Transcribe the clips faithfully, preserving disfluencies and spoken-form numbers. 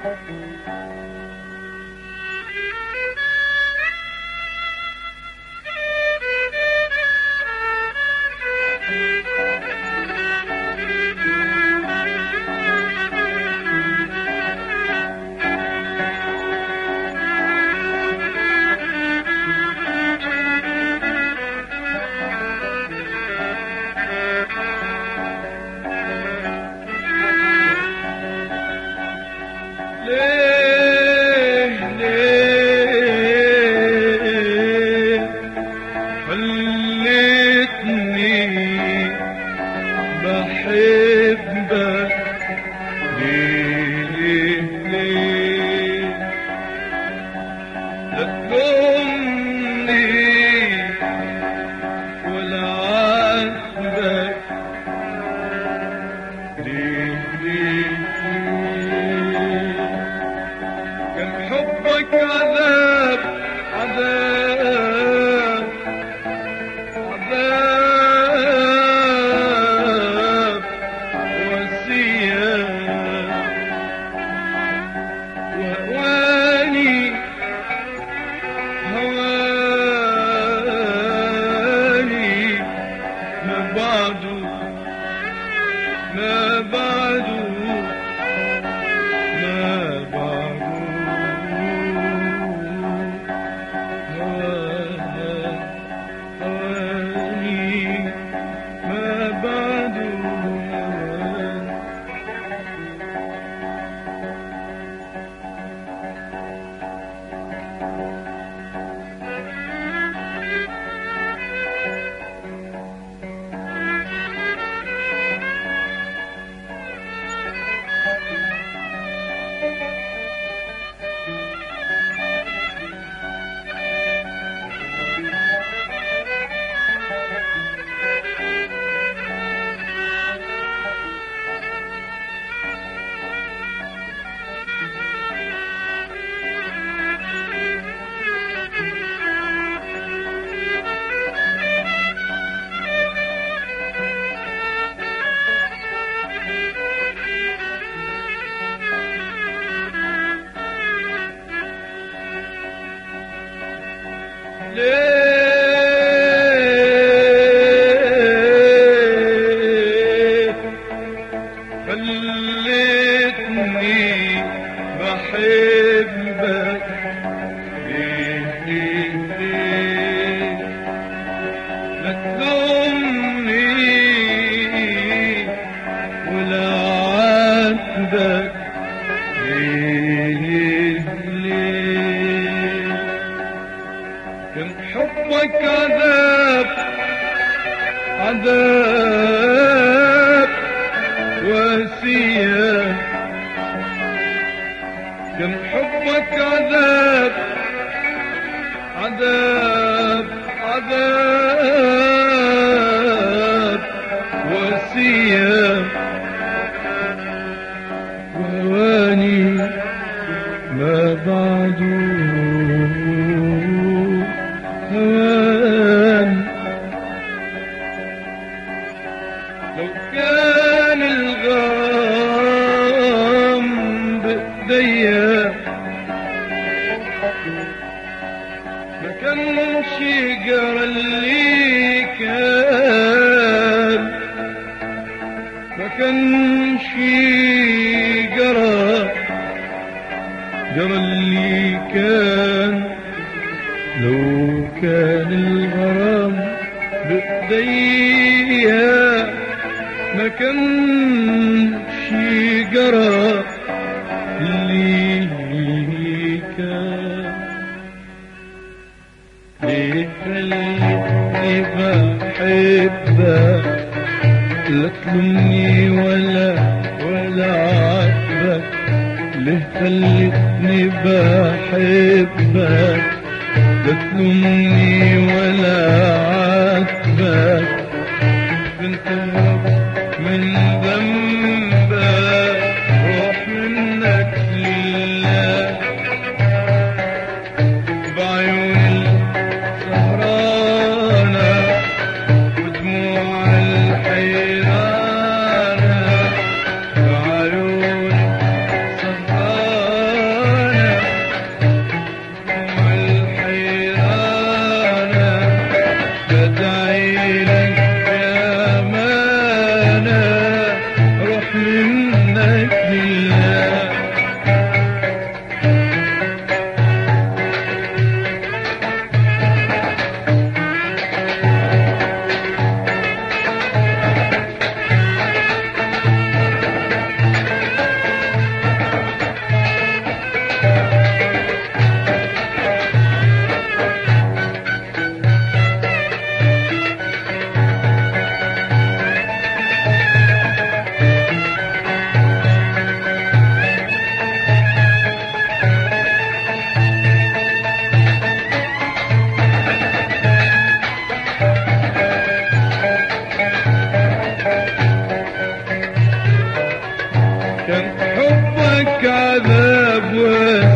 الحيرانة بعيون سهرانة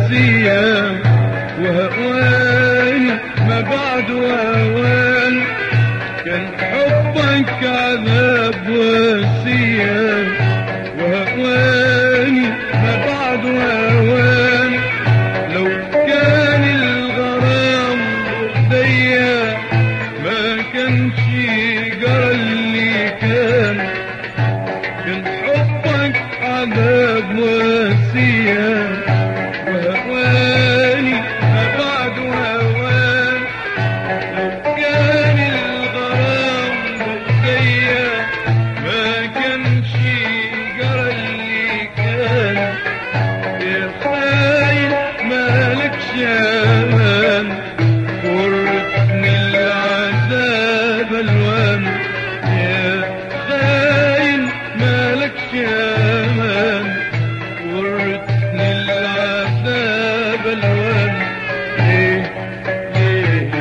واسية وهواني ما بعد وهوان، كان حبك عذاب واسية وهواني ما بعد وهوان، لو كان الغرام بإيديا ما كانش جرى اللي كان، كان حبك عذاب واسية وهواني ما بعد وهوان، لو كان الغرام بإيديا ما كانش جرى اللي كان، يا خاين مالكش امان ورثني العذاب الوان، يا خاين مالكش امان ورثني العذاب الوان. ليه ليه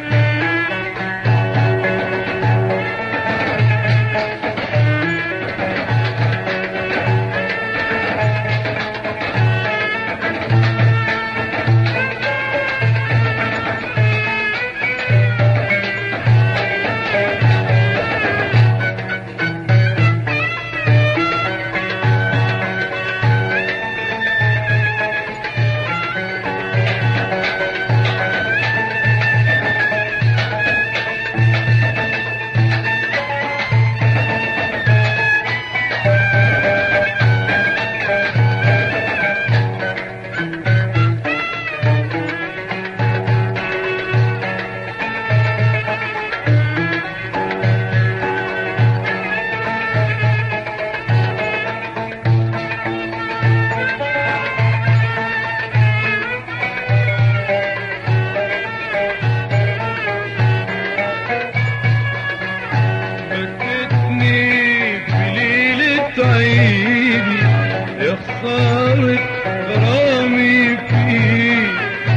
عيدي يا خسارة غرامي فيك،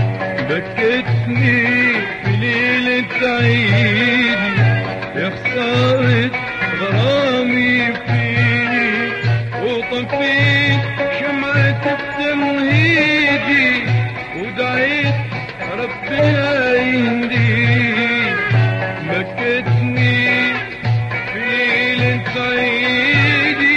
بكتني في ليلة عيدي يا خسارة غرامي فيك، وطفيت شمعة بتمهيدي ودعيت ربنا يهديك، بكتني في ليلة عيدي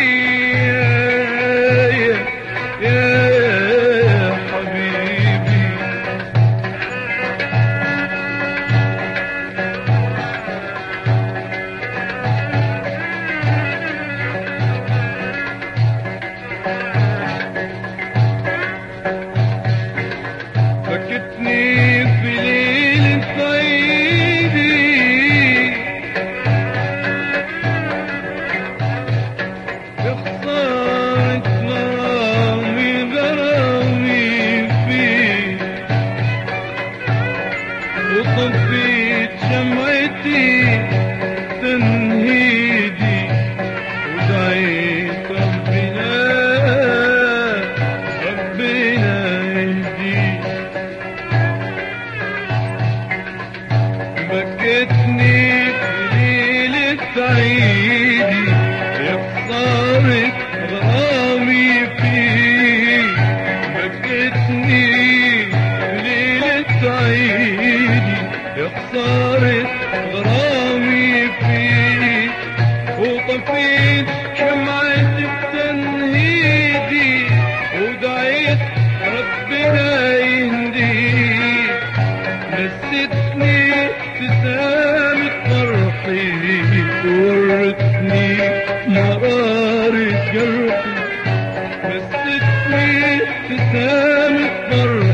بكتني في ليلة عيدي يا خسارة غرامي غرامي فيك، وطفيت شمعتي تنهيدي ودعيت ربنا ربنا يهديك، بكتني في ليلة عيدي يا خسارة غرامي فيك، بكتني في ليلة عيدي يا خسارة غرامي فيك، وطفيت شمعة بتنهيدي ودعيت ربنا يهديك، نسيتني ابتسامة فرحي ورثني مرارة جرحي، نسيتني ابتسامة فرحي